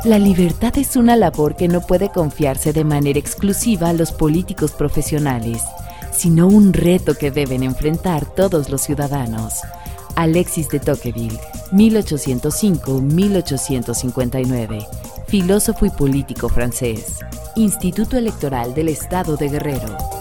La libertad es una labor que no puede confiarse de manera exclusiva a los políticos profesionales, sino un reto que deben enfrentar todos los ciudadanos. Alexis de Tocqueville, 1805-1859, filósofo y político francés. Instituto Electoral del Estado de Guerrero.